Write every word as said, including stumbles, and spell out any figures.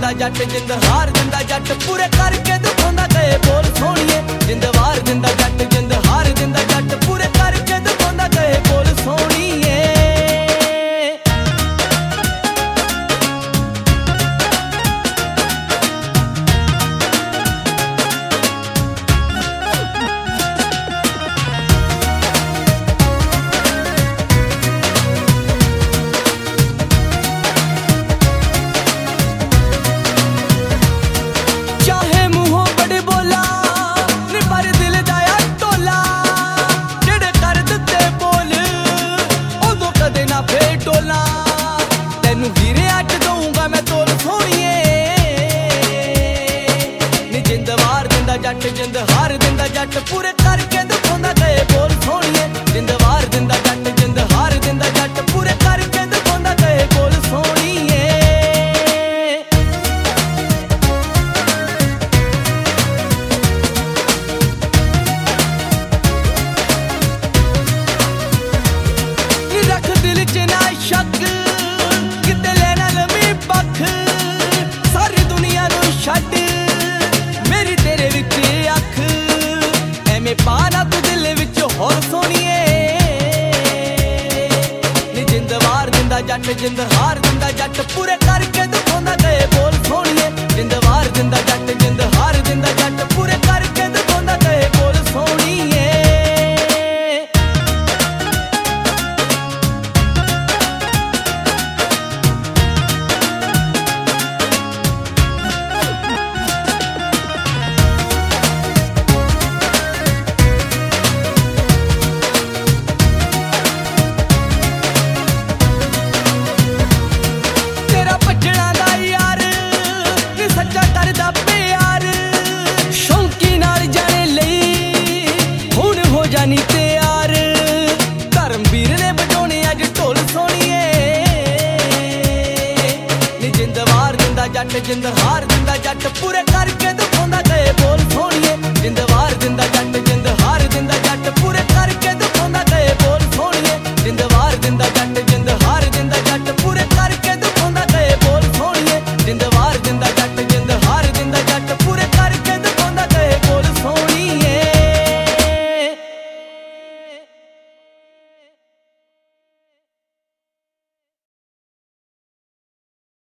दिंदा जट जिंद हार दिंदा जट पूरे करके दिखांदा गए बोल सोहणीए जिंद वार दिंदा जट जिंद हार दिंदा जट पूरे करके दिखांदा गए बोल सोहणीए। जट जिंद हार दिंदा जट पूरे करके दिखांदा गए बोल सोहणीए जिंद वार दिंदा जट जिंद हार दिंदा जट पूरे करके दिखांदा गए बोल सोहणीए। रख दिल च ना शक किते लेना लमी पख सारी दुनिया नूं छड्ड मेरी तेरे विच अख एवें पाना तू दिल विच होर सोहणीए नी जिंद वार दिंदा जट जिंद हार दिंदा जट पूरे करके दिखांदा गए बोल सोहणीए जिंद वार दिंदा जट जिंद हार दिंदा जट पूरे करके दिखांदा गए बोल सोहणीए। जानी तैयार धर्मवीर ने बजाने अज ढोल सोहणीए नी जिंद वार दिंदा जट जिंद हार दिंदा जट पूरे करके दिखांदा गए